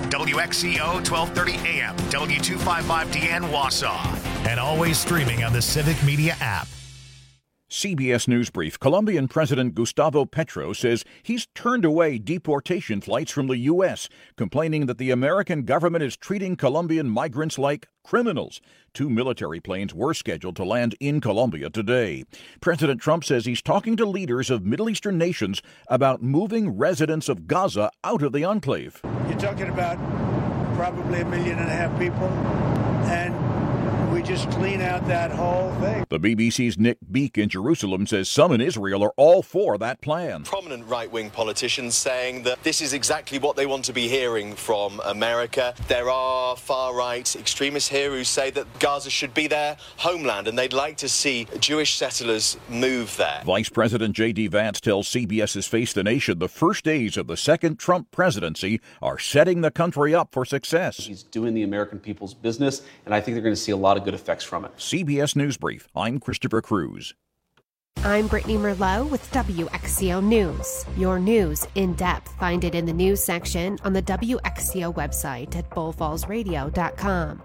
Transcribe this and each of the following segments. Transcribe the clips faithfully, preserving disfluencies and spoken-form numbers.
W X C O twelve thirty A M, W two fifty-five D N Wausau, and always streaming on the Civic Media app. C B S News Brief. Colombian President Gustavo Petro says he's turned away deportation flights from the U S, complaining that the American government is treating Colombian migrants like criminals. Two military planes were scheduled to land in Colombia today. President Trump says he's talking to leaders of Middle Eastern nations about moving residents of Gaza out of the enclave. You're talking about probably a million and a half people, and we just clean out that whole thing. The B B C's Nick Beak in Jerusalem says some in Israel are all for that plan. Prominent right-wing politicians saying that this is exactly what they want to be hearing from America. There are far-right extremists here who say that Gaza should be their homeland and they'd like to see Jewish settlers move there. Vice President J D Vance tells CBS's Face the Nation the first days of the second Trump presidency are setting the country up for success. He's doing the American people's business, and I think they're going to see a lot of good effects from it. C B S News Brief. I'm Christopher Cruz. I'm Brittany Merlot with W X C O News. Your news in depth. Find it in the news section on the W X C O website at bull falls radio dot com.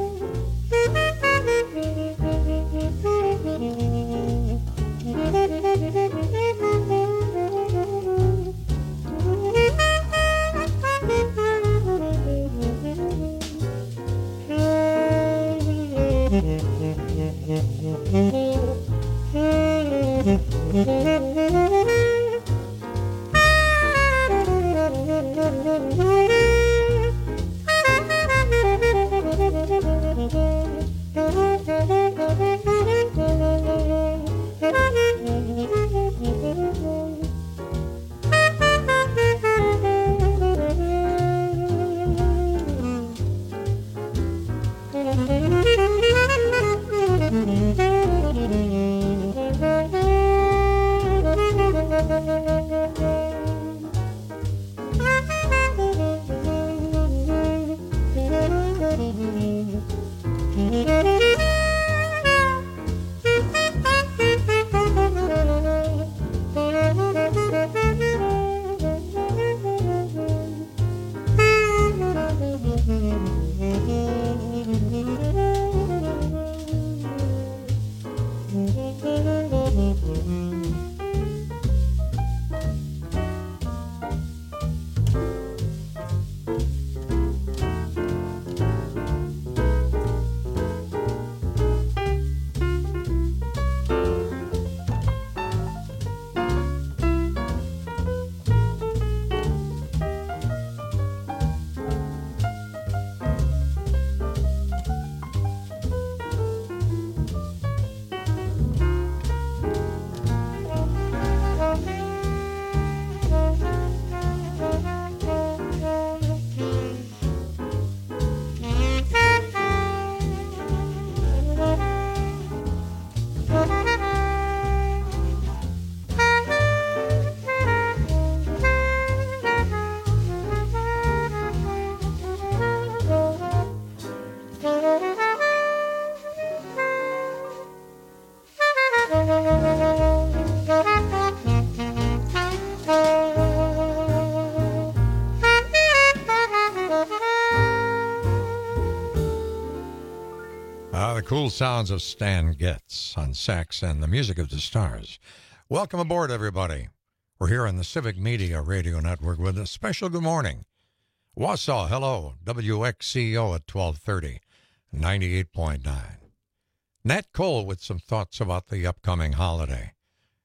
Cool sounds of Stan Getz on sax and the music of the stars. Welcome aboard, everybody. We're here on the Civic Media Radio Network with a special good morning. Wausau, hello, W X C O at twelve thirty, ninety-eight point nine. Nat Cole with some thoughts about the upcoming holiday.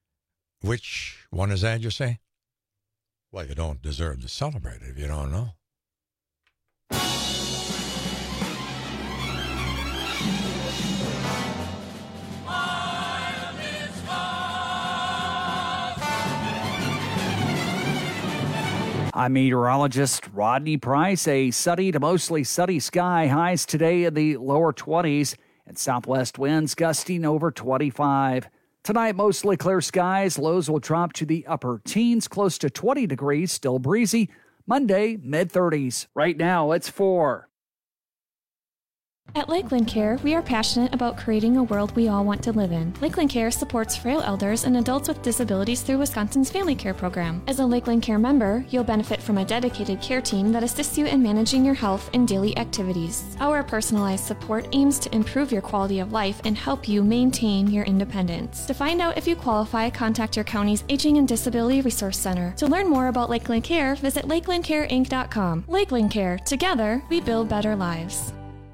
Which one is that, you say? Well, you don't deserve to celebrate it if you don't know. I'm meteorologist Rodney Price. A sunny to mostly sunny sky, highs today in the lower twenties, and southwest winds gusting over twenty-five. Tonight, mostly clear skies. Lows will drop to the upper teens, close to twenty degrees, still breezy. Monday, mid-thirties. Right now, it's four. At Lakeland Care, we are passionate about creating a world we all want to live in. Lakeland Care supports frail elders and adults with disabilities through Wisconsin's Family Care Program. As a Lakeland Care member, you'll benefit from a dedicated care team that assists you in managing your health and daily activities. Our personalized support aims to improve your quality of life and help you maintain your independence. To find out if you qualify, contact your county's Aging and Disability Resource Center. To learn more about Lakeland Care, visit lakeland care inc dot com. Lakeland Care. Together, we build better lives.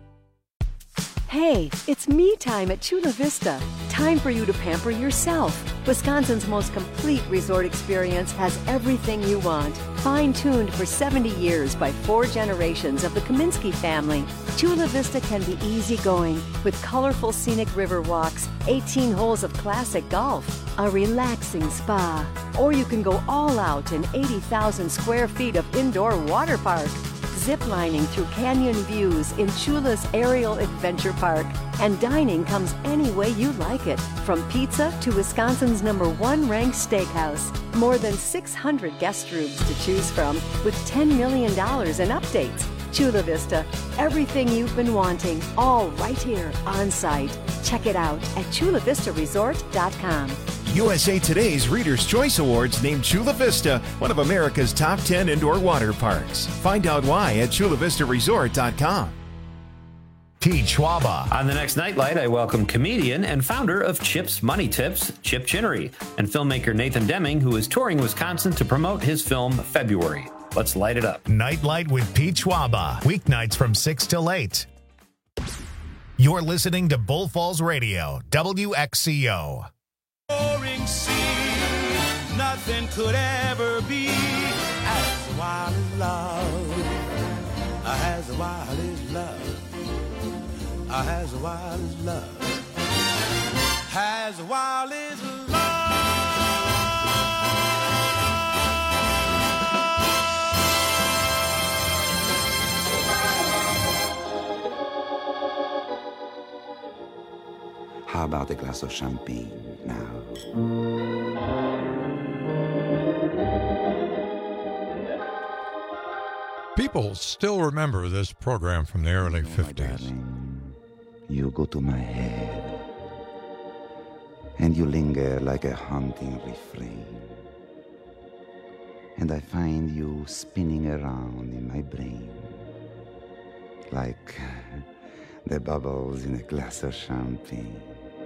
Hey, it's me time at Chula Vista. Time for you to pamper yourself. Wisconsin's most complete resort experience has everything you want. Fine-tuned for seventy years by four generations of the Kaminsky family, Chula Vista can be easygoing with colorful scenic river walks, eighteen holes of classic golf, a relaxing spa, or you can go all out in eighty thousand square feet of indoor water park. Ziplining through canyon views in Chula's Aerial Adventure Park. And dining comes any way you like it, from pizza to Wisconsin's number one ranked steakhouse. More than six hundred guest rooms to choose from with ten million dollars in updates. Chula Vista, everything you've been wanting, all right here on site. Check it out at chula vista resort dot com. U S A Today's Reader's Choice Awards named Chula Vista one of America's top ten indoor water parks. Find out why at chula vista resort dot com. Pete Schwaba. On the next Nightlight, I welcome comedian and founder of Chip's Money Tips, Chip Chinnery, and filmmaker Nathan Deming, who is touring Wisconsin to promote his film February. Let's light it up. Nightlight with Pete Schwaba. Weeknights from six till eight. You're listening to Bull Falls Radio, W X C O. Roaring sea, nothing could ever be as wild as love, as wild as love, as wild as love, as wild as love. How about a glass of champagne now? People still remember this program from the early oh, fifties. Darling, you go to my head, and you linger like a haunting refrain. And I find you spinning around in my brain, like the bubbles in a glass of champagne.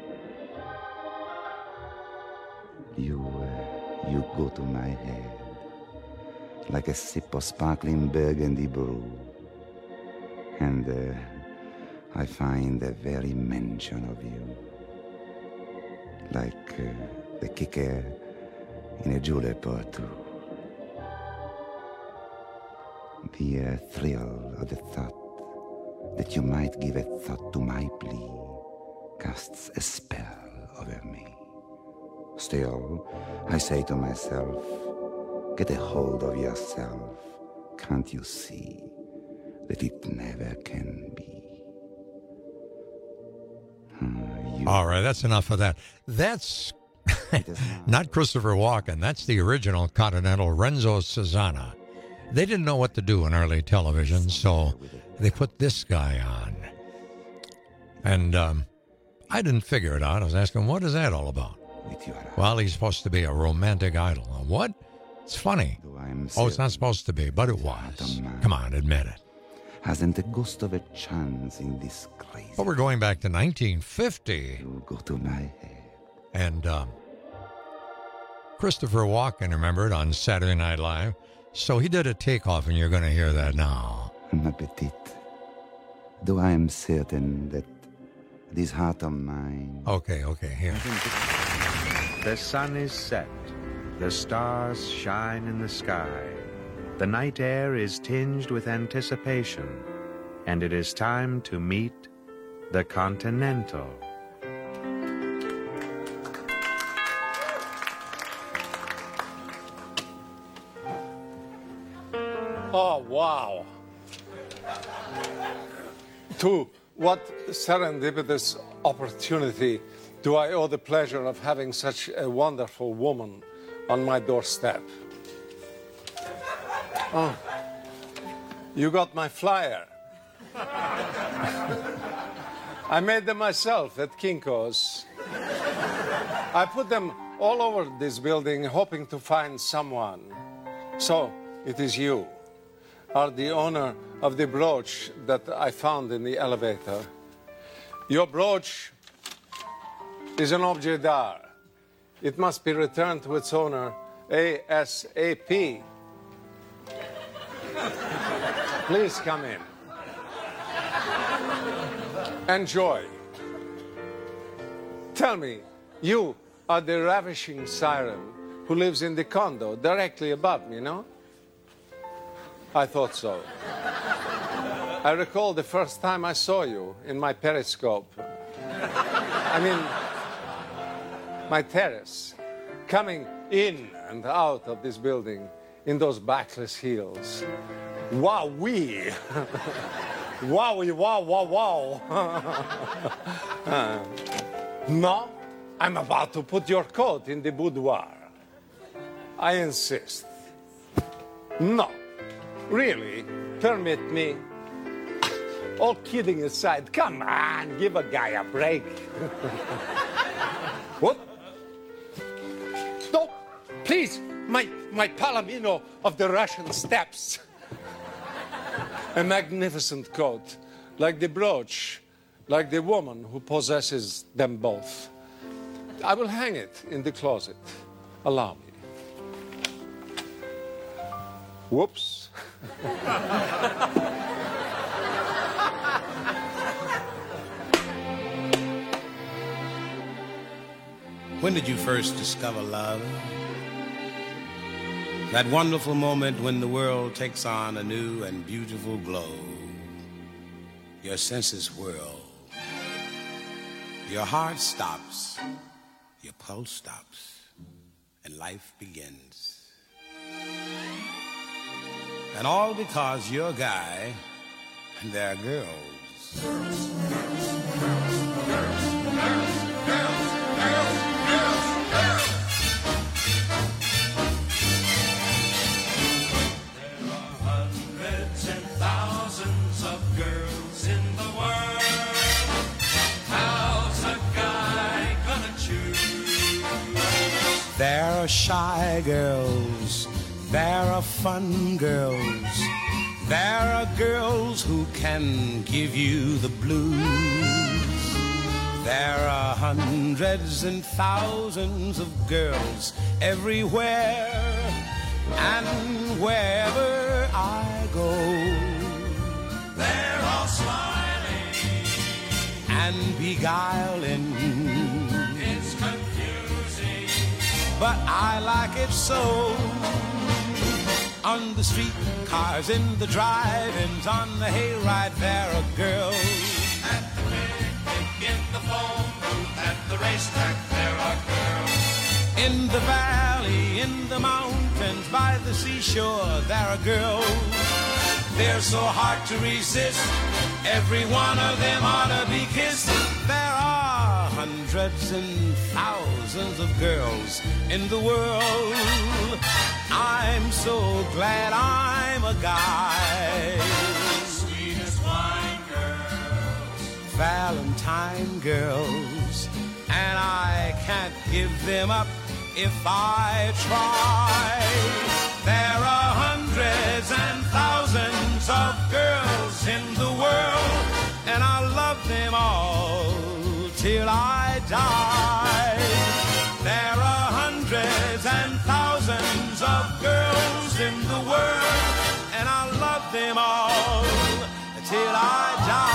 You, uh, you go to my head like a sip of sparkling burgundy brew, and uh, I find the very mention of you like uh, the kicker in a julep or two. The uh, thrill of the thought that you might give a thought to my plea casts a spell over me. Still, I say to myself, get a hold of yourself. Can't you see that it never can be? Hmm, All right, that's enough of that. That's not Christopher Walken. That's the original Continental, Renzo Susana. They didn't know what to do in early television, so they put this guy on. And um, I didn't figure it out. I was asking, what is that all about? Well, he's supposed to be a romantic idol. What? It's funny. Oh, it's not supposed to be, but it was. Come on, admit it. Hasn't the ghost of a chance in this crazy... But we're going back to nineteen fifty. You go to my head. And um, Christopher Walken, remember it, on Saturday Night Live. So he did a takeoff, and you're going to hear that now. Ma petite, though I am certain that this heart of mine... Okay, okay, here. The sun is set. The stars shine in the sky. The night air is tinged with anticipation. And it is time to meet the Continental. Oh, wow. To what serendipitous opportunity do I owe the pleasure of having such a wonderful woman on my doorstep? Oh, you got my flyer. I made them myself at Kinko's. I put them all over this building, hoping to find someone. So, it is you, are the owner of the brooch that I found in the elevator. Your brooch is an objet d'art. It must be returned to its owner ASAP. Please come in. Enjoy. Tell me, you are the ravishing siren who lives in the condo directly above me, no? I thought so. I recall the first time I saw you in my periscope. I mean, my terrace, coming in and out of this building in those backless heels. Wow-wee! Wowie, wow, wow, wow. uh, no, I'm about to put your coat in the boudoir. I insist. No, really, permit me. All kidding aside, come on, give a guy a break. What? No, please, my, my Palomino of the Russian steppes. A magnificent coat, like the brooch, like the woman who possesses them both. I will hang it in the closet. Allow me. Whoops. When did you first discover love? That wonderful moment when the world takes on a new and beautiful glow. Your senses whirl. Your heart stops. Your pulse stops. And life begins. And all because you're a guy and they're girls. Girls, girls, girls, girls, girls, girls, girls, girls. There are shy girls, there are fun girls, there are girls who can give you the blues. There are hundreds and thousands of girls everywhere, and wherever I go, they're all smiling and beguiling. It's confusing, but I like it so. On the street cars, in the drive-ins, on the hayride, there are girls. At the picnic, in the phone booth, at the racetrack, there are girls. In the valley, in the mountains, by the seashore, there are girls. They're so hard to resist. Every one of them ought to be kissed. There are hundreds and thousands of girls in the world. I'm so glad I'm a guy. Sweetest wine girls, Valentine girls, and I can't give them up if I try. There are hundreds and thousands of girls in the world, and I love them all till I die. There are hundreds and thousands of girls in the world, and I love them all till I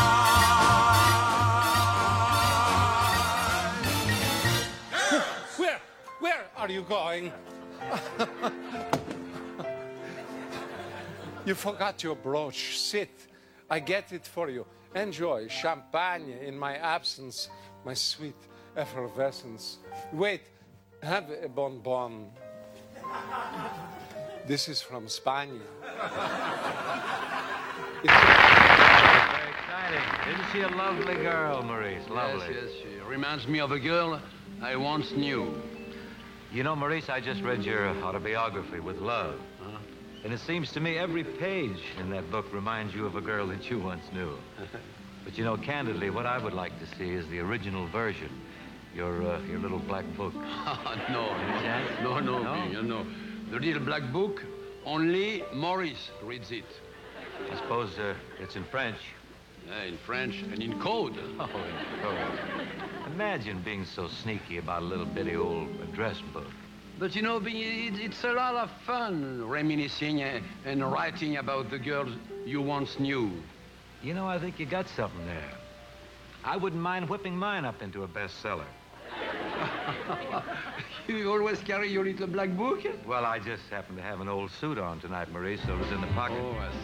die. Where, where are you going? You forgot your brooch. Sit. I get it for you. Enjoy champagne in my absence, my sweet effervescence. Wait, have a bonbon. This is from Spain. Very exciting. Isn't she a lovely girl, Maurice? Lovely. Yes, yes, she reminds me of a girl I once knew. You know, Maurice, I just read your autobiography, With Love. Huh? And it seems to me every page in that book reminds you of a girl that you once knew. But you know, candidly, what I would like to see is the original version. Your, uh, your little black book. no, no, no, no, no, no. The little black book, only Maurice reads it. I suppose uh, it's in French. Uh, in French and in code. Oh, in code. Imagine being so sneaky about a little bitty old address book. But you know, it's a lot of fun reminiscing and writing about the girls you once knew. You know, I think you got something there. I wouldn't mind whipping mine up into a bestseller. You always carry your little black book? Well, I just happen to have an old suit on tonight, Maurice, so it was in the pocket. Oh, I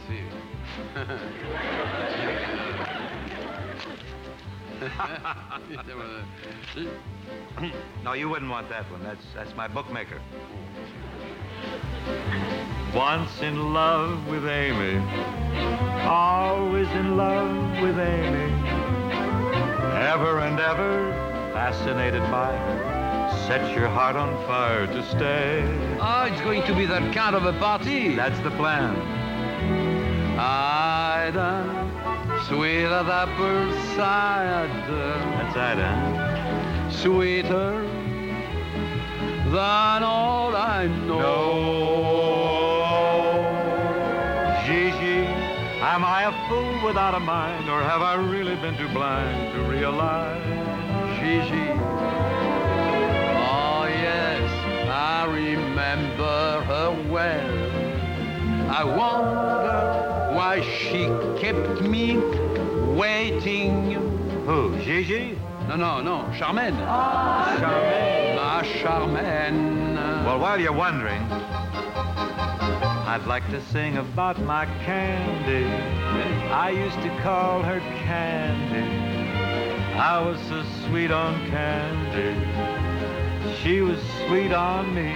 see. No, you wouldn't want that one. That's, that's my bookmaker. Once in love with Amy, always in love with Amy, ever and ever fascinated by her, set your heart on fire to stay. Oh, it's going to be that kind of a party. That's the plan. Ida, sweet as apple cider. That's Ida. Sweeter than all I know. Gigi, am I a fool without a mind, or have I really been too blind to realize? Gigi, oh yes, I remember her well. I wonder why she kept me waiting. Who, Gigi? No, no, no, Charmaine. Ah, Charmaine. Ah, Charmaine. Well, while you're wondering, I'd like to sing about my Candy. I used to call her Candy. I was so sweet on Candy. She was sweet on me.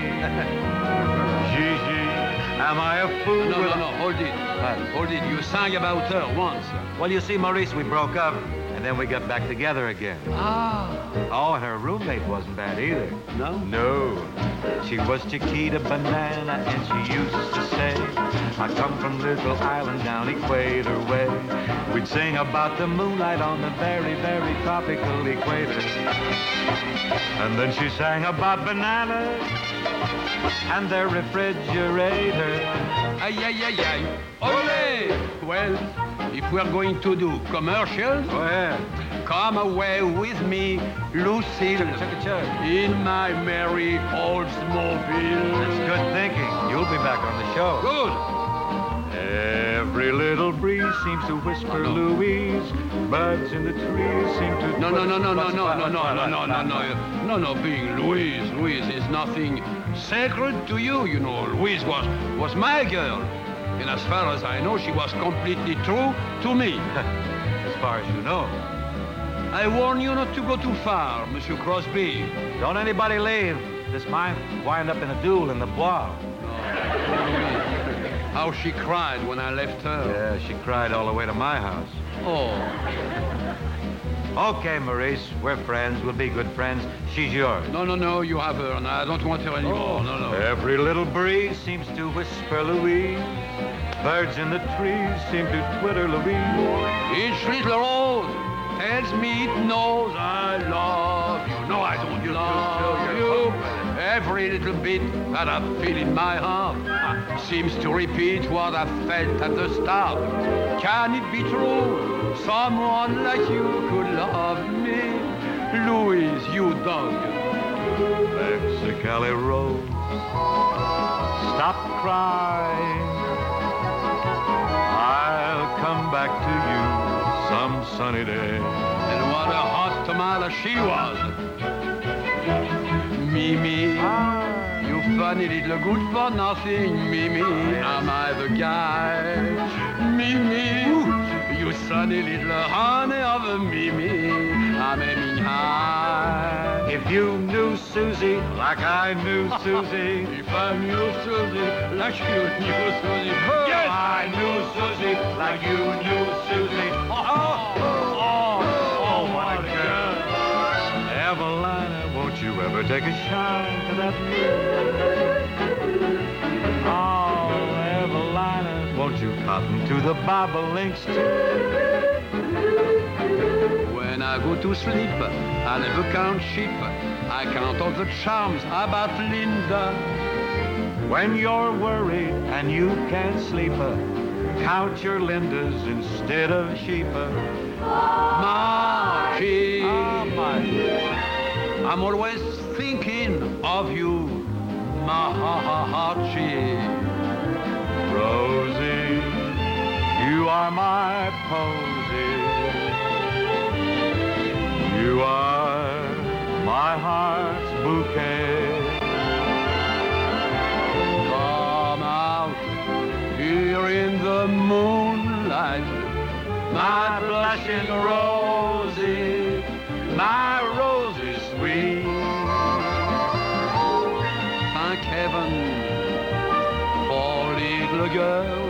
Gigi, am I a fool? No, no, no, hold it. What? Hold it. You sang about her once. Well, you see, Maurice, we broke up, and then we got back together again. Ah. Oh, and her roommate wasn't bad either. No? No. She was Chiquita Banana, and she used to say, I come from Little Island down Equator Way. We'd sing about the moonlight on the very, very tropical equator. And then she sang about bananas and their refrigerator. Ay, ay, ay, ay. Ole! Well, if we're going to do commercials, go ahead. Come away with me, Lucille, in my merry Oldsmobile. That's good thinking. You'll be back on the show. Good. Every little breeze seems to whisper, oh, no. Louise. Birds in the trees seem to... No, no, no, no, no, no, no, no, no, no, no, no, no, no, being Louise. Louise is nothing sacred to you, you know. Louise was, was my girl. And as far as I know, she was completely true to me. As far as you know. I warn you not to go too far, Monsieur Crosby. Don't anybody leave. This might wind up in a duel in the Bois. Oh, how she cried when I left her. Yeah, she cried all the way to my house. Oh. Okay, Maurice, we're friends. We'll be good friends. She's yours. No, no, no, you have her, and I don't want her anymore. Oh. No, no. Every little breeze seems to whisper Louise. Birds in the trees seem to twitter Louise. Each little rose tells me it knows I love you. No, I don't love you. you. Every little bit that I feel in my heart seems to repeat what I felt at the start. Can it be true? Someone like you could love me? Louise, you dog. Mexicali Rose, stop crying. I'll come back to you some sunny day. And what a hot tomato she was. Mimi, ah. You funny little good for nothing. Mimi, am I the guy? Mimi, you sunny little honey of a Mimi, I'm aiming high. If you knew Susie like I knew Susie, if I knew Susie like you knew Susie, yes, I knew Susie like you knew Susie. Oh, oh, oh, oh, what a girl. Evelina, won't you ever take a shine to that moon? Oh, Evelina. won't you cotton to the bobolinks too? When I go to sleep, I never count sheep. I count all the charms about Linda. When you're worried and you can't sleep, count your Lindas instead of sheep. Margie, ah, Margie, I'm always thinking of you, Margie. Rosie, you are my posy. You are my heart's bouquet. Come out here in the moonlight, my blushing Rosie, my Rosie sweet. Thank heaven for little girl.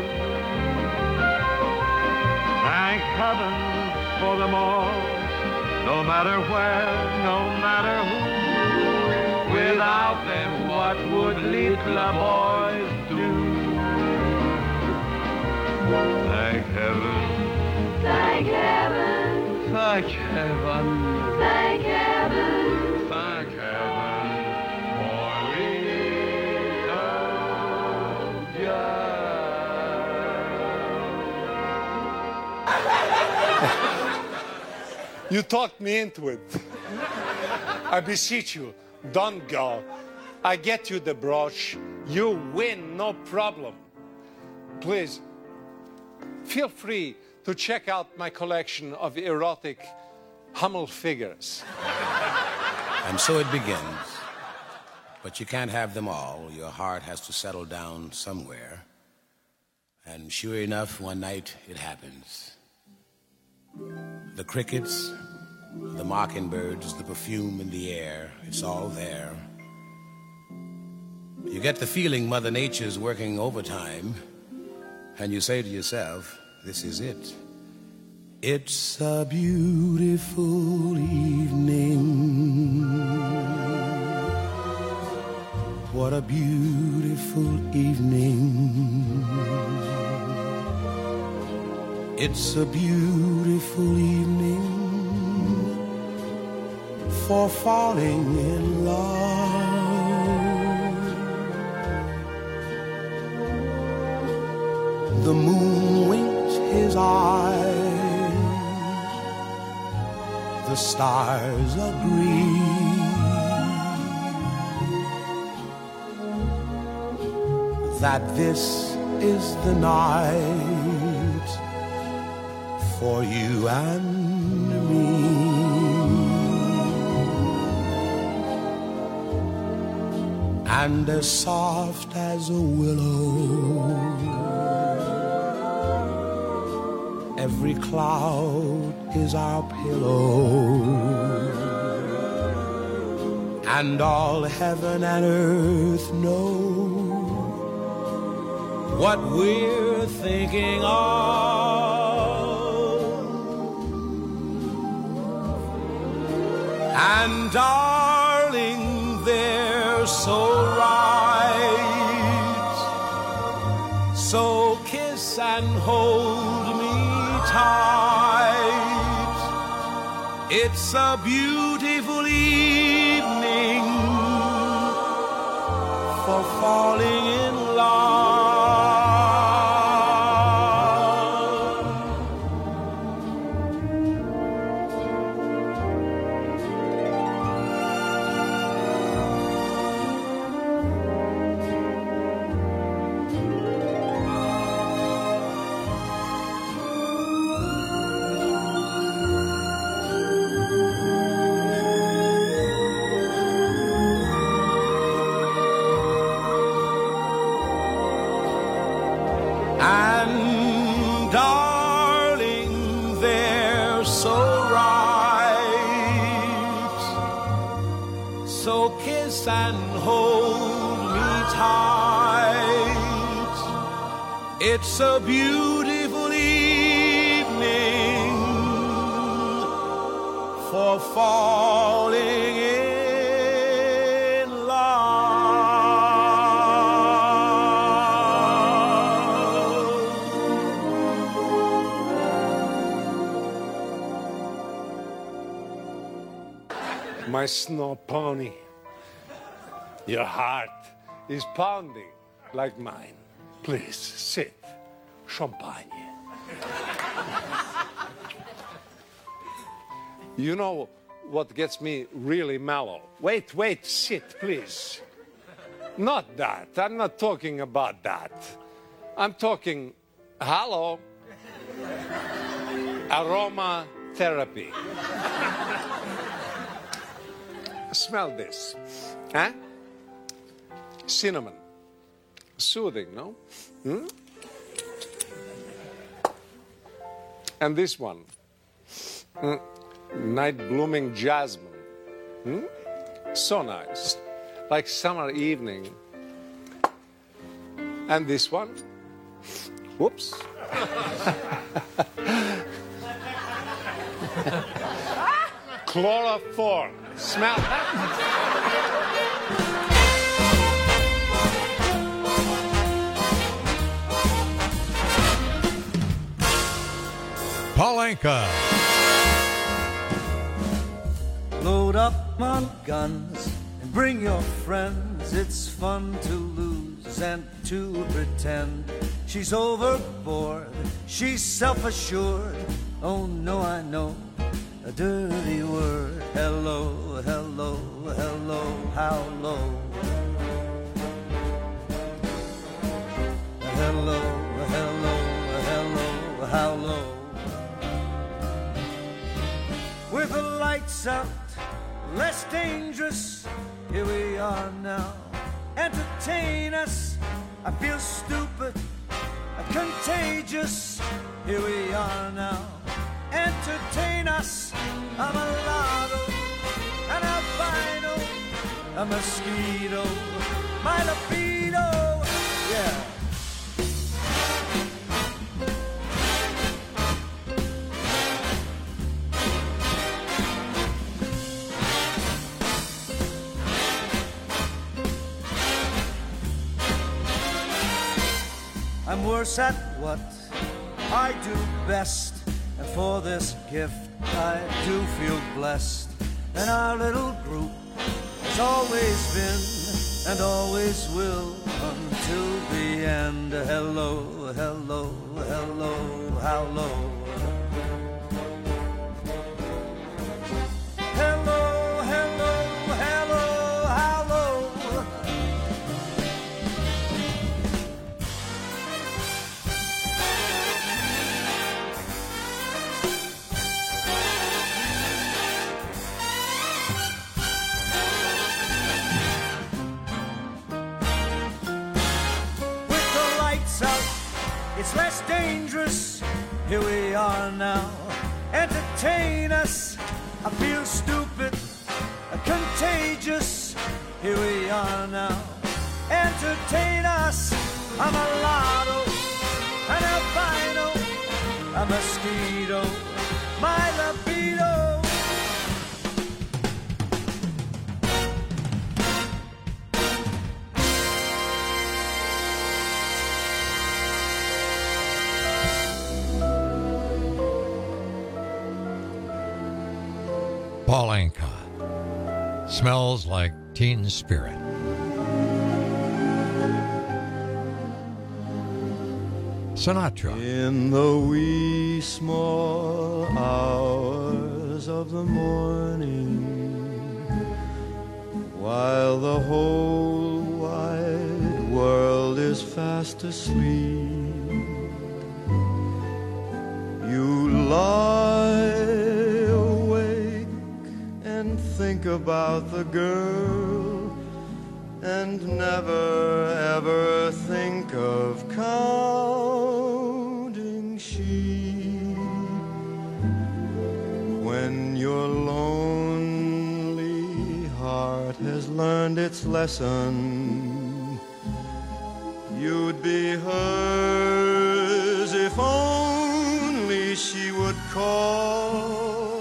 Thank heaven for them all. No matter where, no matter who, without them, what would little boys do? Thank heaven, Thank heaven, thank heaven, thank heaven, thank heaven for little girl. You talked me into it. I beseech you, don't go. I get you the brooch. You win, no problem. Please, feel free to check out my collection of erotic Hummel figures. And so it begins. But you can't have them all. Your heart has to settle down somewhere. And sure enough, one night it happens. The crickets, the mockingbirds, the perfume in the air, it's all there. You get the feeling Mother Nature's working overtime, and you say to yourself, this is it. It's a beautiful evening. What a beautiful evening. It's a beautiful evening for falling in love. The moon winked his eyes. The stars agree that this is the night for you and me. And as soft as a willow, every cloud is our pillow, and all heaven and earth know what we're thinking of. And darling, they're so right. So kiss and hold me tight. It's a beautiful evening for falling in love. And darling, they're so right. So kiss and hold me tight. It's a beautiful evening for falling in love. my snow pony. Your heart is pounding like mine. Please, sit. Champagne. You know what gets me really mellow? Wait, wait, sit, please. Not that. I'm not talking about that. I'm talking, hello, aroma therapy. Smell this. Huh? Cinnamon. Soothing, no? Hmm? And this one. Hmm? Night blooming jasmine. Hmm? So nice. Like summer evening. And this one. Whoops. Chloroform. Smell that? Paul Anka. Load up on guns and bring your friends. It's fun to lose and to pretend. She's overboard, she's self-assured. Oh no, I know a dirty word. Hello, hello, hello, how low? Hello, hello, hello, how low? With the lights out, less dangerous, here we are now. Entertain us, I feel stupid, contagious, here we are now. Entertain us, I'm a lotto, an albino, a mosquito, my libido, yeah. I'm worse at what I do best, and for this gift I do feel blessed. And our little group has always been and always will until the end. Hello, hello, hello, how low? Hello, hello, hello, how low? It's less dangerous, here we are now. Entertain us, I feel stupid, contagious, here we are now. Entertain us, I'm a lotto, an albino, a mosquito, my libido. Paul Anka. Smells like Teen Spirit. Sinatra. In the wee small hours of the morning, while the whole wide world is fast asleep, you lie think about the girl and never ever think of counting sheep. When your lonely heart has learned its lesson, you'd be hers if only she would call.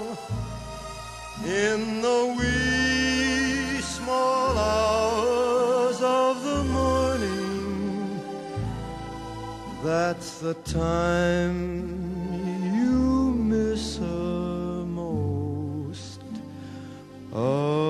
In the wee small hours of the morning, that's the time you miss her most. Oh,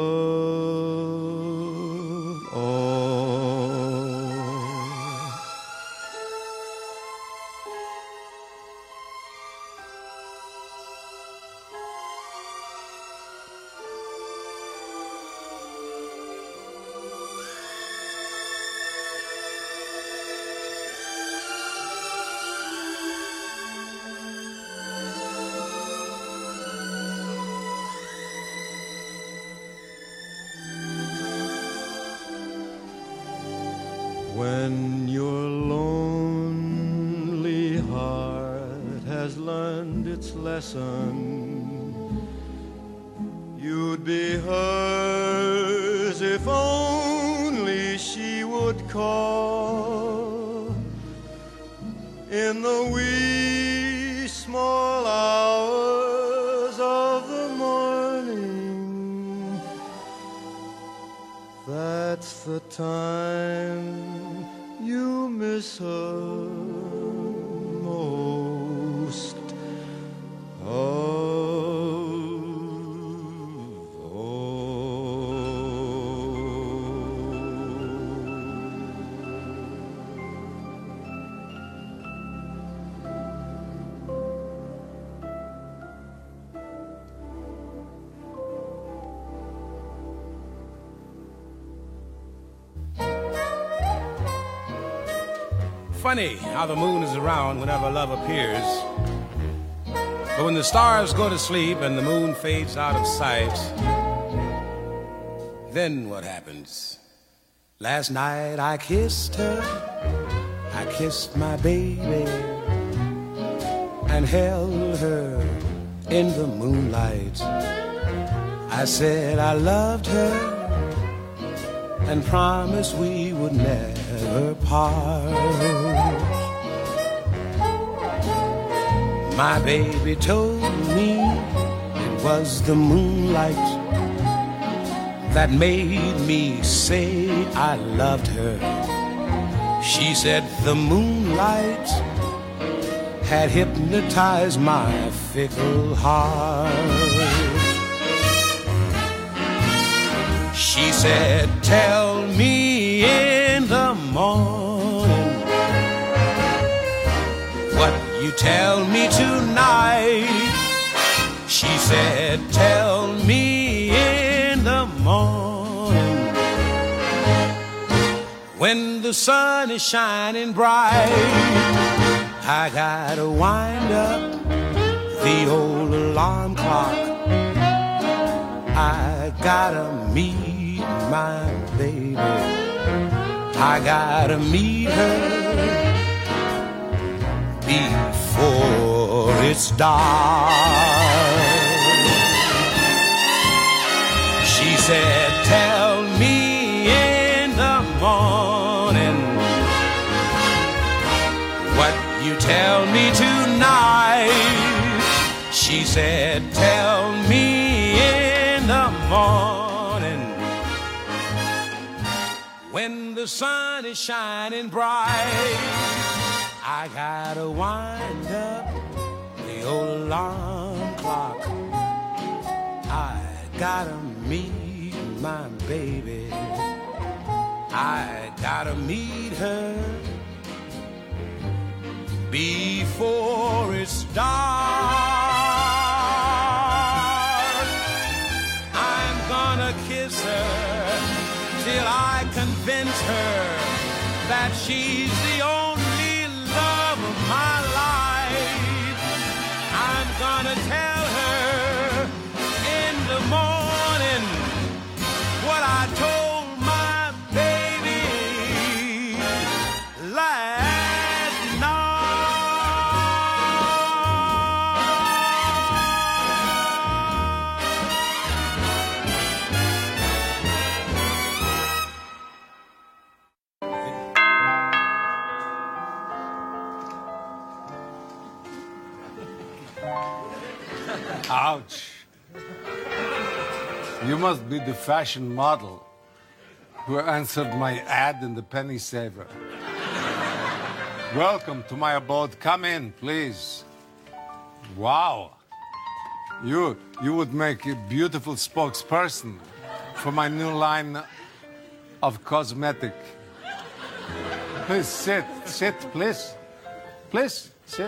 learned its lesson. You'd be hers if only she would call in the wee small hours of the morning. That's the time you miss her most of Funny how the moon is around whenever love appears. But when the stars go to sleep and the moon fades out of sight, then what happens? Last night I kissed her, I kissed my baby, and held her in the moonlight. I said I loved her and promised we would never part. My baby told me it was the moonlight that made me say I loved her. She said the moonlight had hypnotized my fickle heart. She said, tell me in the morning what you tell me tonight. She said, tell me in the morning when the sun is shining bright. I gotta wind up the old alarm clock. I gotta meet my baby. I gotta meet her before it's dark. She said, tell me in the morning what you tell me tonight. She said, tell me in the morning when the sun is shining bright. I gotta wind up the old alarm clock. I gotta meet my baby. I gotta meet her before it's dark. I'm gonna kiss her till I convince her that she's the only love of my life. I'm gonna tell her in the morning what I told my baby last Ouch. You must be the fashion model who answered my ad in the Penny Saver. Welcome to my abode. Come in, please. Wow. You, you would make a beautiful spokesperson for my new line of cosmetic. Please sit, sit, please. Please, sit.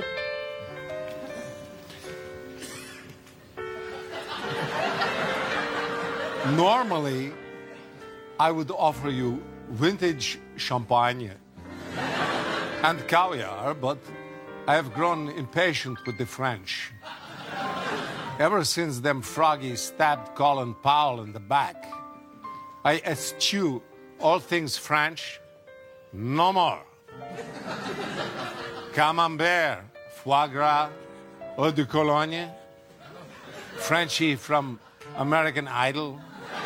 Normally, I would offer you vintage champagne and caviar, but I have grown impatient with the French. Ever since them froggies stabbed Colin Powell in the back, I eschew all things French. No more. Camembert, foie gras, Eau de Cologne, Frenchie from American Idol,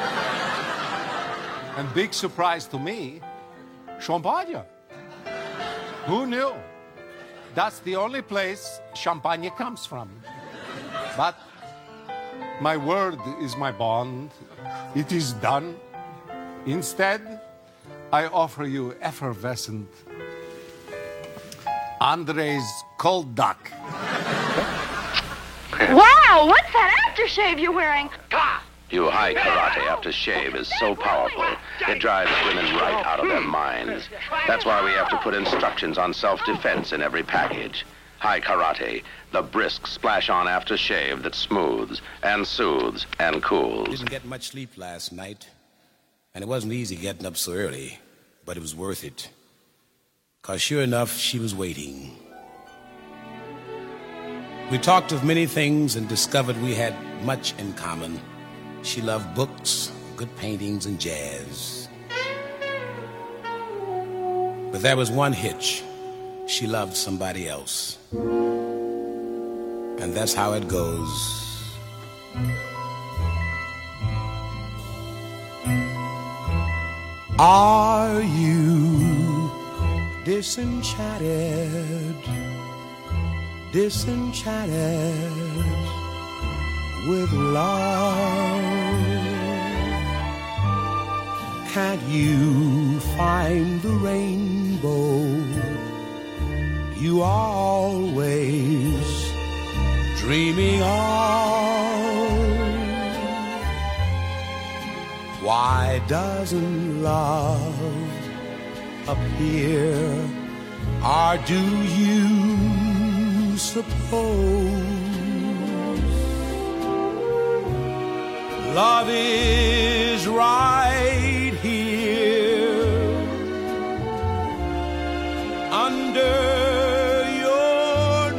and big surprise to me, Champagne. Who knew? That's the only place champagne comes from. But my word is my bond. It is done. Instead, I offer you effervescent Andre's Cold Duck. Wow, what's that aftershave you're wearing? You high karate aftershave is so powerful, it drives women right out of their minds. That's why we have to put instructions on self-defense in every package. High karate, the brisk splash-on aftershave that smooths and soothes and cools. Didn't get much sleep last night, and it wasn't easy getting up so early, but it was worth it. Because sure enough, she was waiting. We talked of many things and discovered we had much in common. She loved books, good paintings, and jazz. But there was one hitch. She loved somebody else. And that's how it goes. Are you disenchanted, disenchanted with love? Can't you find the rainbow you are always dreaming of? Why doesn't love appear, or do you suppose love is right here under your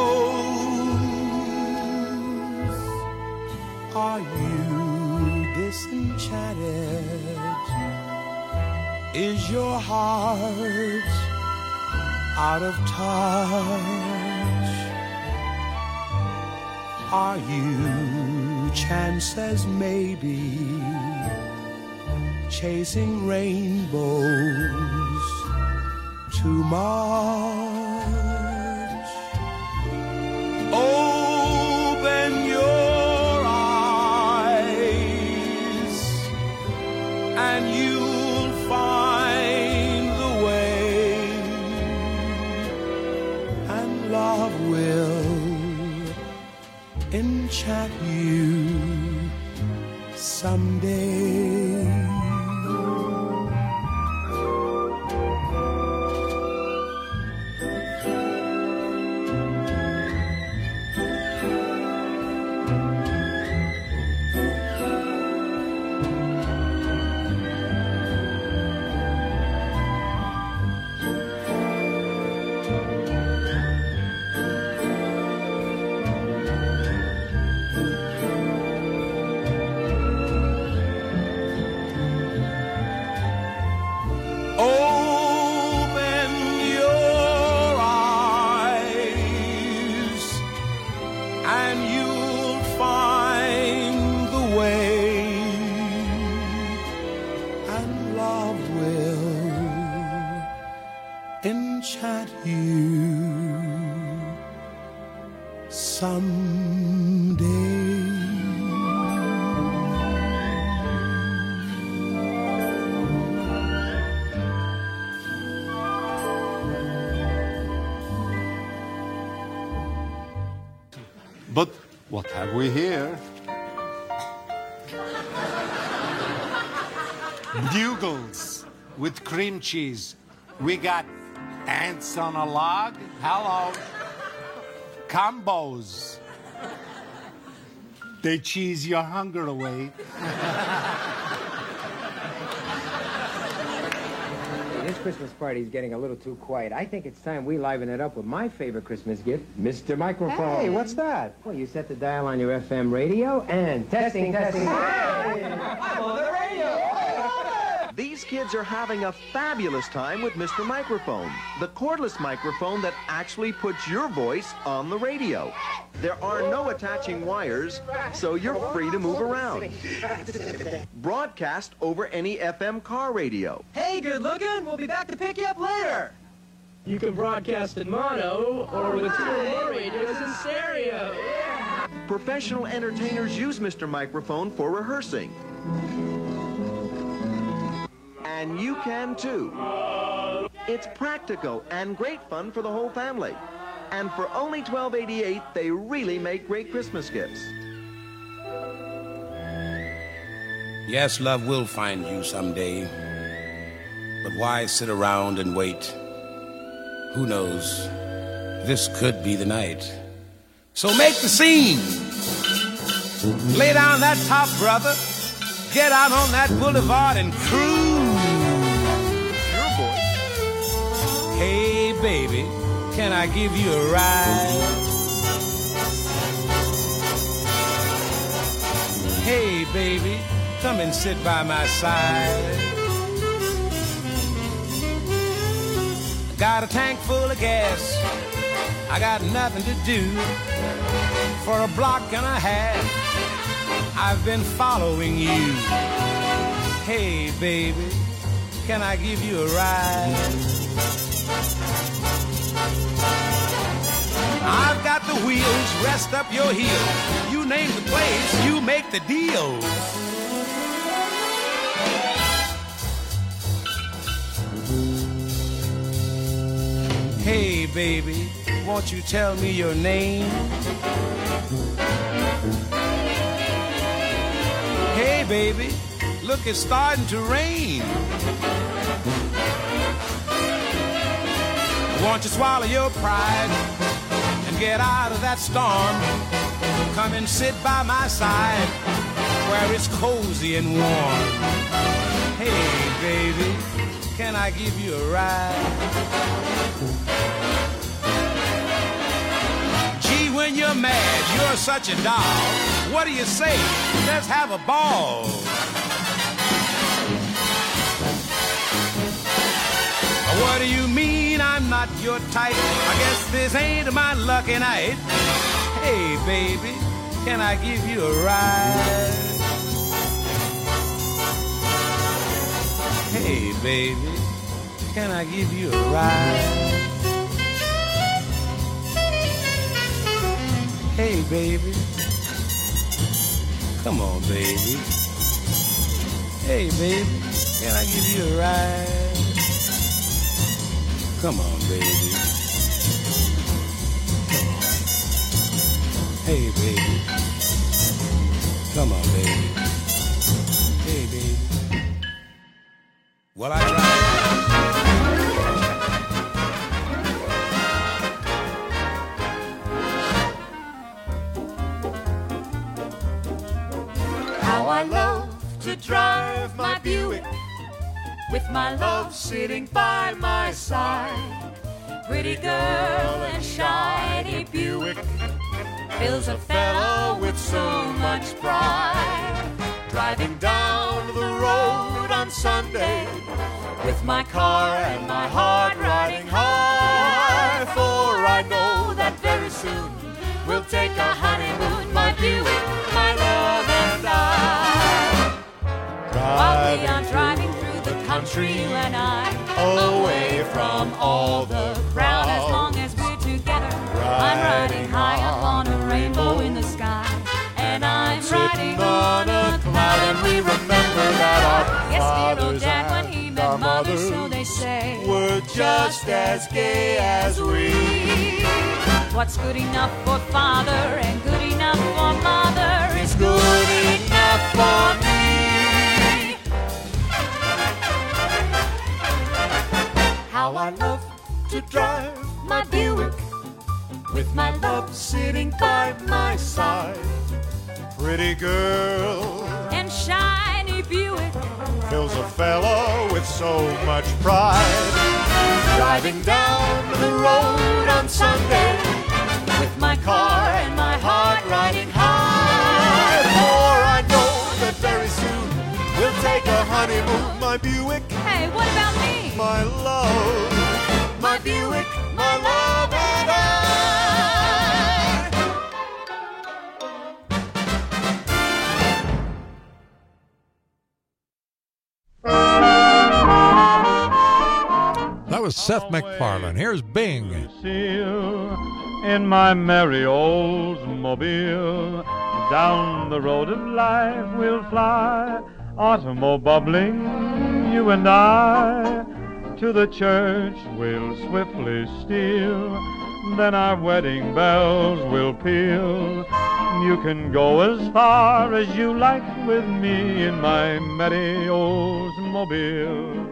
nose? Are you disenchanted? Is your heart out of touch? Are you, chances maybe, chasing rainbows too much? Open your eyes and you'll find the way, and love will enchant you someday. Open your eyes and you'll find the way, and love will enchant you someday. But what have we here? Bugles with cream cheese. We got ants on a log. Hello. Combos. They cheese your hunger away. This Christmas party is getting a little too quiet. I think it's time we liven it up with my favorite Christmas gift, Mister Microphone. Hey, what's that? Well, you set the dial on your F M radio and testing, testing. testing. Hey, I'm on the radio. These kids are having a fabulous time with Mister Microphone, the cordless microphone that actually puts your voice on the radio. There are no attaching wires, so you're free to move around. Broadcast over any F M car radio. Hey, good looking. We'll be back to pick you up later. You can broadcast in mono or with two or more radios in stereo. Professional entertainers use Mister Microphone for rehearsing. And you can too. It's practical and great fun for the whole family. And for only twelve eighty-eight, they really make great Christmas gifts. Yes, love will find you someday. But why sit around and wait? Who knows? This could be the night. So make the scene. Lay down that top, brother. Get out on that boulevard and cruise. Your voice. Hey, baby, can I give you a ride? Hey, baby, come and sit by my side. Got a tank full of gas. I got nothing to do. For a block and a half, I've been following you. Hey, baby, can I give you a ride? I've got the wheels, rest up your heels. You name the place, you make the deal. Hey, baby, won't you tell me your name? Hey, baby, look, it's starting to rain. Won't you swallow your pride and get out of that storm? Come and sit by my side where it's cozy and warm. Hey, baby, can I give you a ride? Gee, when you're mad, you're such a doll. What do you say? Let's have a ball. What do you mean I'm not your type? I guess this ain't my lucky night. Hey, baby, can I give you a ride? Hey, baby, can I give you a ride? Hey, baby, come on, baby. Hey, baby, can I give you a ride? Come on, baby. Come on. Hey, baby. Come on, baby. Hey, baby. Well, I tried. How I love to drive my Buick with my love sitting by my side. Pretty girl and shiny Buick fills a fellow with so much pride. Driving down the road on Sunday with my car and my heart riding high. For I know that very soon we'll take a honeymoon, my Buick, my love and I. While we are driving through the country and I, away from all the crowd, as long as we're together, I'm riding high up on a rainbow in the sky, and I'm riding on a cloud. And we remember that our yes, dear old dad, when he met mother, so they say, were just as gay as we. What's good enough for father and good enough for mother is good enough for me. How I love to drive my Buick with my love sitting by my side. Pretty girl and shiny Buick fills a fellow with so much pride. Driving down the road on Sunday with my car and my heart riding high. For I know that very soon we'll take a honeymoon, my my Buick. Hey, what about me? My love, my Buick, my love and I. That was Seth MacFarlane. Here's Bing. In my merry Oldsmobile, down the road of life we'll fly, automobile bubbling, you and I. To the church we'll swiftly steal, then our wedding bells will peal. You can go as far as you like with me in my merry Oldsmobile.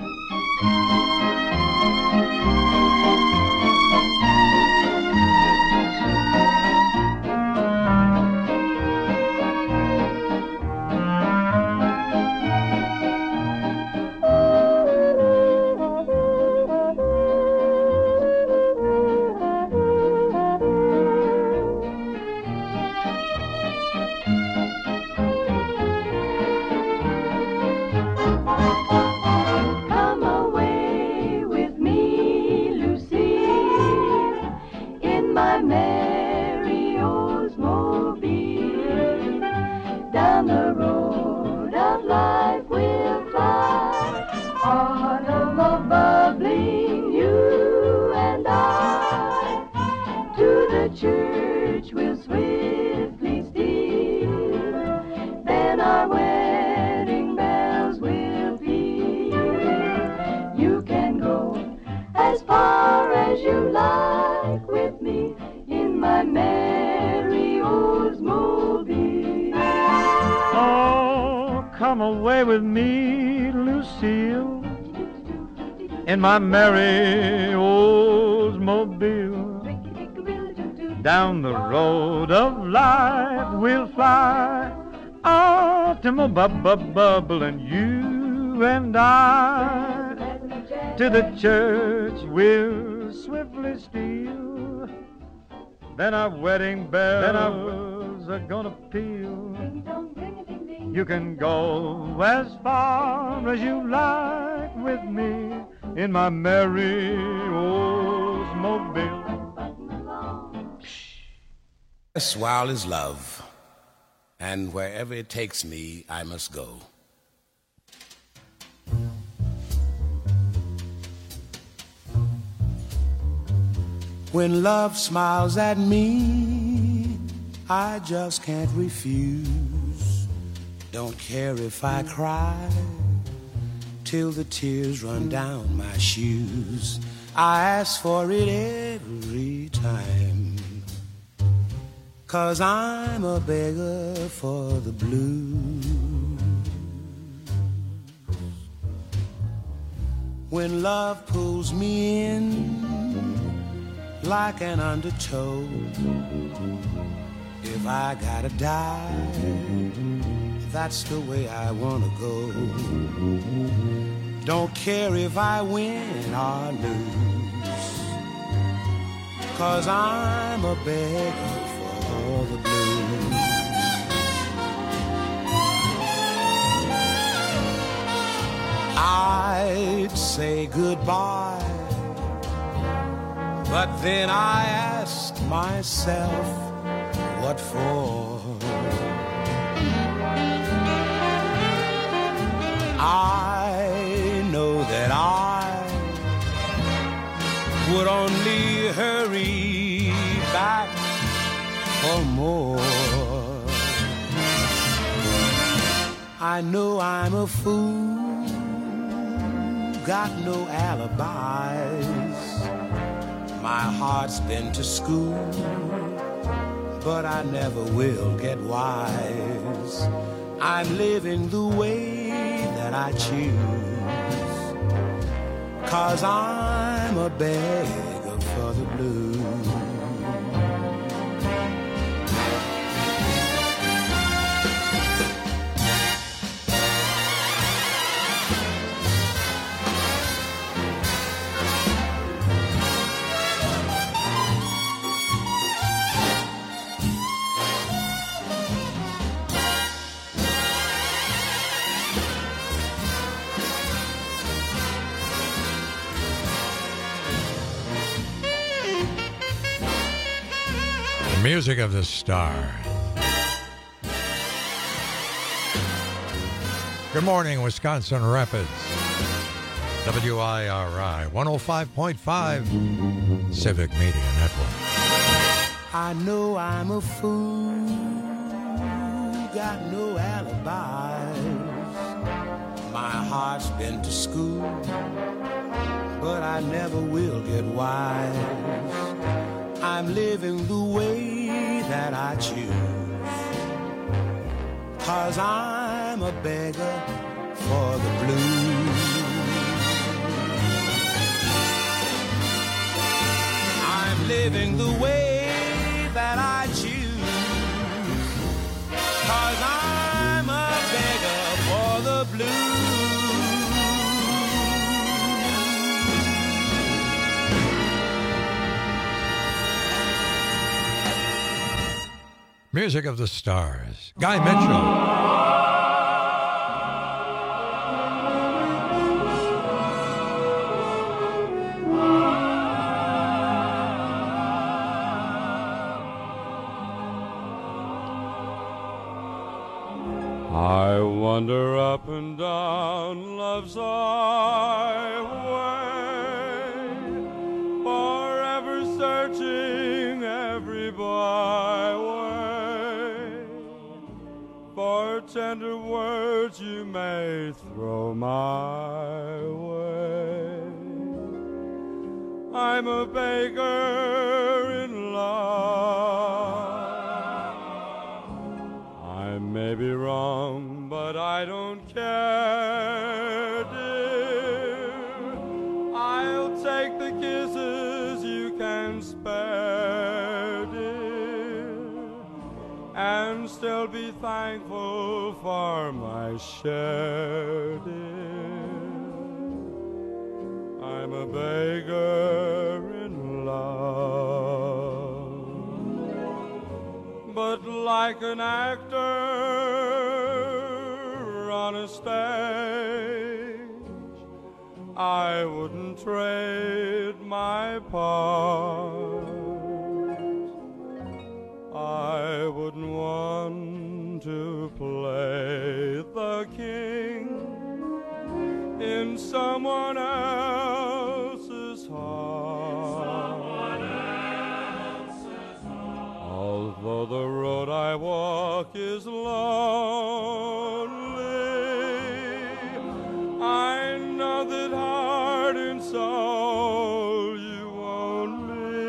In my merry Oldsmobile, down the road of life we'll fly, automobile bubbling, you and I. To the church we'll swiftly steal, then our wedding bells are gonna peal. You can go as far as you like with me in my merry Oldsmobile. Yes, wild is love, and wherever it takes me, I must go. When love smiles at me, I just can't refuse. Don't care if I cry till the tears run down my shoes. I ask for it every time, 'cause I'm a beggar for the blues. When love pulls me in like an undertow, if I gotta die, that's the way I wanna go. Don't care if I win or lose, 'cause I'm a beggar for the blues. I'd say goodbye, but then I ask myself, what for? I know that I would only hurry back for more. I know I'm a fool, got no alibis. My heart's been to school, but I never will get wise. I'm living the way that I choose, 'cause I'm a beggar for the blues. Music of the Stars. Good morning, Wisconsin Rapids. W I R I one oh five point five Civic Media Network. I know I'm a fool, got no alibis. My heart's been to school, but I never will get wise. I'm living the way that I choose, 'cause I'm a beggar for the blues. I'm living the way that I choose, 'cause I'm a beggar for the blues. Music of the Stars. Guy Mitchell. I wander up and down love's highway, forever searching every byway for tender words you may throw my way. I'm a beggar in love. I may be wrong, but I don't care, dear. I'll take the kisses you can spare, dear, and still be thankful for my share, dear. I'm a beggar in love, but like an actor on a stage, I wouldn't trade my part. I wouldn't want to play the king in someone else's heart. Someone else's heart. Although the road I walk is lonely, I know that heart and soul you own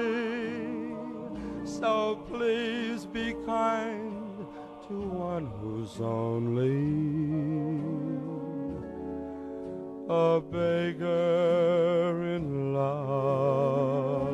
me. So please be kind to one who's only a beggar in love.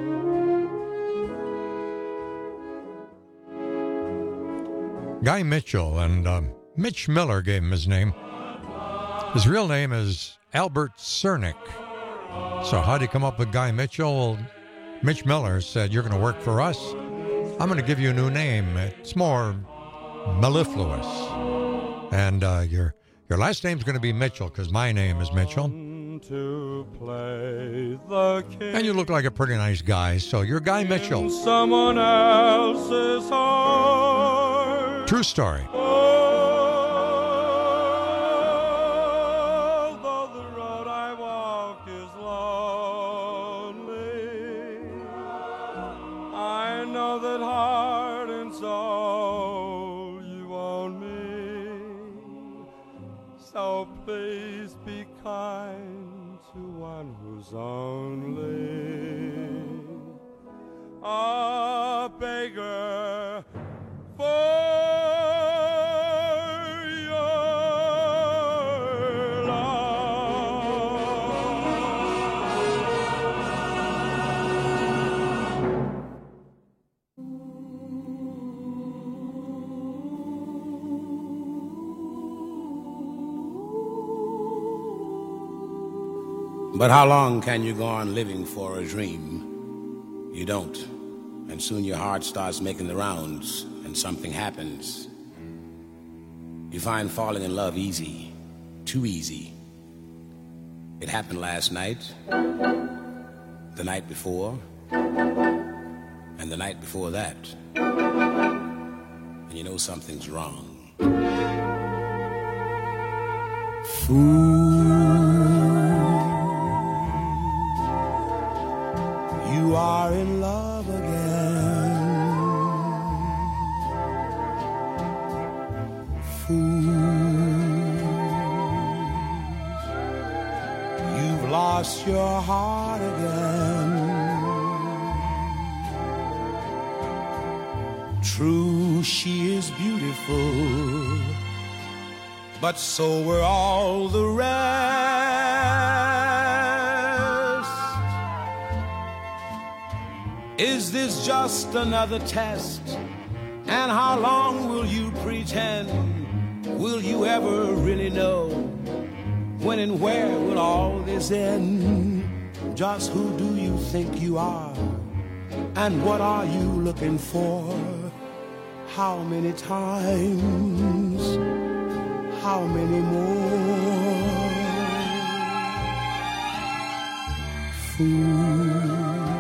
Guy Mitchell, and um, Mitch Miller gave him his name. His real name is Albert Cernick. So how'd he come up with Guy Mitchell? Well, Mitch Miller said, you're going to work for us. I'm going to give you a new name. It's more mellifluous. And uh, your your last name's going to be Mitchell, because my name is Mitchell. To play the king. And you look like a pretty nice guy, so you're Guy Mitchell. Someone else's heart. True story. Although the road I walk is lonely, I know that heart and soul you own me. So please be kind to one who's only a beggar for your But how long can you go on living for a dream? You don't. And soon your heart starts making the rounds, and something happens. You find falling in love easy, too easy. It happened last night, the night before, and the night before that, and you know something's wrong. Fool, you are in love again. Fool, you've lost your heart again. True, she is beautiful, but so were all the rest. Is this just another test? And how long will you pretend? Will you ever really know? When and where will all this end? Just who do you think you are? And what are you looking for? How many times? How many more? Fool,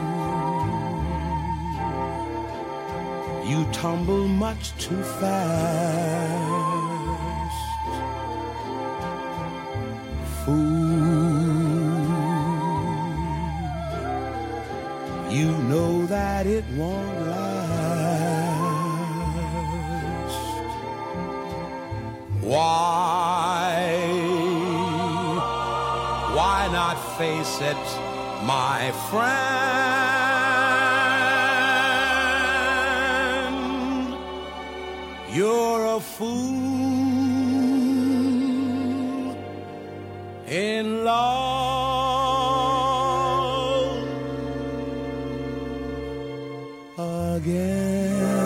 you tumble much too fast. Fool, you know that it won't last. Why, why not face it, my friend? You're a fool in love again.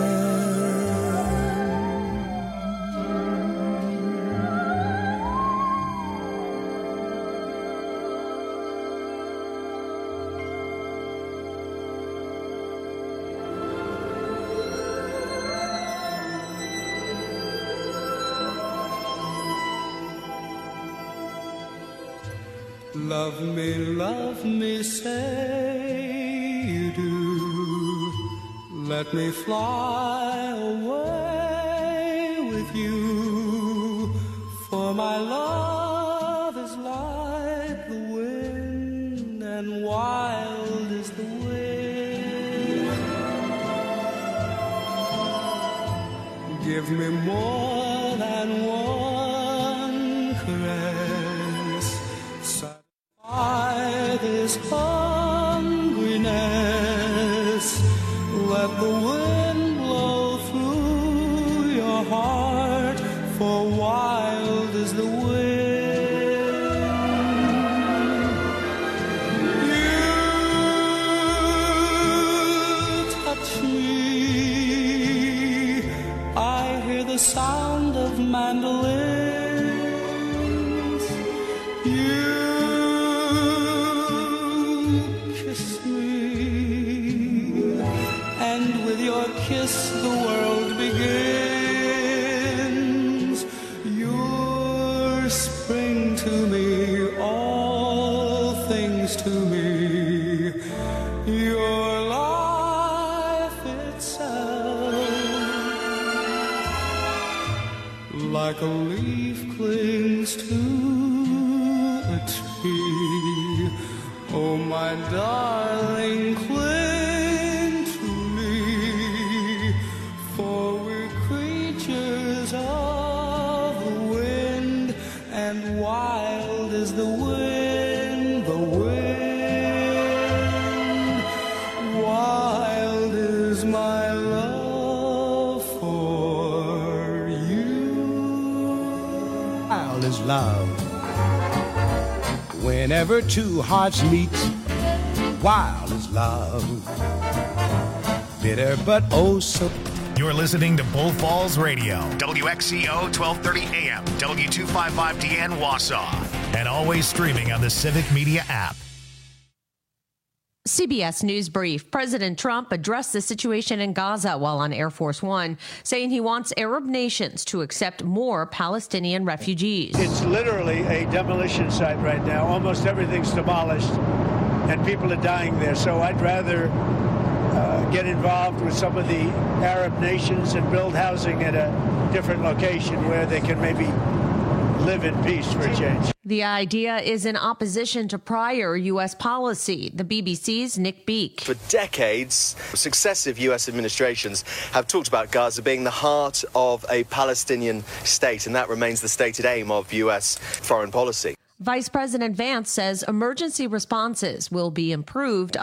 Love me, love me, say you do. Let me fly away with you. For my love is like the wind, and wild is the wind. Give me more than one caress. Satisfy this hungriness. Let the wind blow through your heart, for wild is the wind. You touch me, I hear the sound of mandolins. You kiss, the world begins. You're spring to me, all things to me. Your life itself, like a leaf clings to a tree. Oh, my darling, cling. Wild is the wind, the wind. Wild is my love for you. Wild is love. Whenever two hearts meet, wild is love. Bitter but oh so. You're listening to Bull Falls Radio, W X C O twelve thirty A M, W two fifty-five D N Wausau, and always streaming on the Civic Media app. C B S News Brief. President Trump addressed the situation in Gaza while on Air Force One, saying he wants Arab nations to accept more Palestinian refugees. It's literally a demolition site right now. Almost everything's demolished, and people are dying there. So I'd rather uh, get involved with some of the Arab nations and build housing at a different location where they can maybe live in peace for a change. The idea is in opposition to prior U S policy. The B B C's Nick Beak. For decades, successive U S administrations have talked about Gaza being the heart of a Palestinian state, and that remains the stated aim of U S foreign policy. Vice President Vance says emergency responses will be improved